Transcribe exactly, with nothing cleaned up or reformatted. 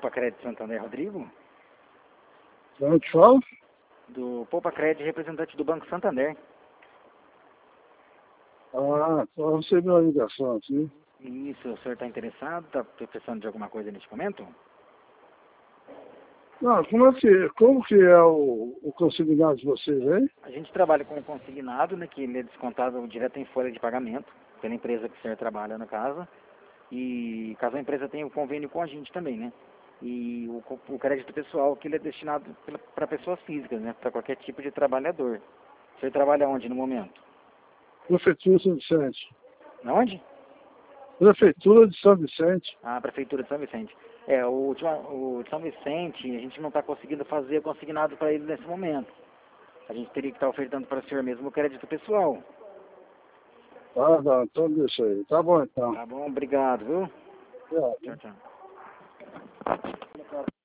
Poupa Crédito Santander, Rodrigo? De onde fala? Do Poupa Crédito, representante do Banco Santander. Ah, só recebi uma ligação aqui. Isso, o senhor está interessado? Está precisando de alguma coisa neste momento? Não, como é que, como que é o, o consignado de vocês aí? A gente trabalha com o consignado, né, que ele é descontado direto em folha de pagamento, pela empresa que o senhor trabalha no caso. E caso a empresa tenha um convênio com a gente também, né? E o, o crédito pessoal, que ele é destinado para pessoas físicas, né? Para qualquer tipo de trabalhador. O senhor trabalha onde no momento? Prefeitura de São Vicente. Onde? Prefeitura de São Vicente. Ah, a Prefeitura de São Vicente. É, o, última- o de São Vicente, a gente não está conseguindo fazer consignado para ele nesse momento. A gente teria que estar ofertando para o senhor mesmo o crédito pessoal. Ah, não, então deixa aí. Tá bom então. Tá bom? Obrigado, viu? Obrigado. Tchau, tchau.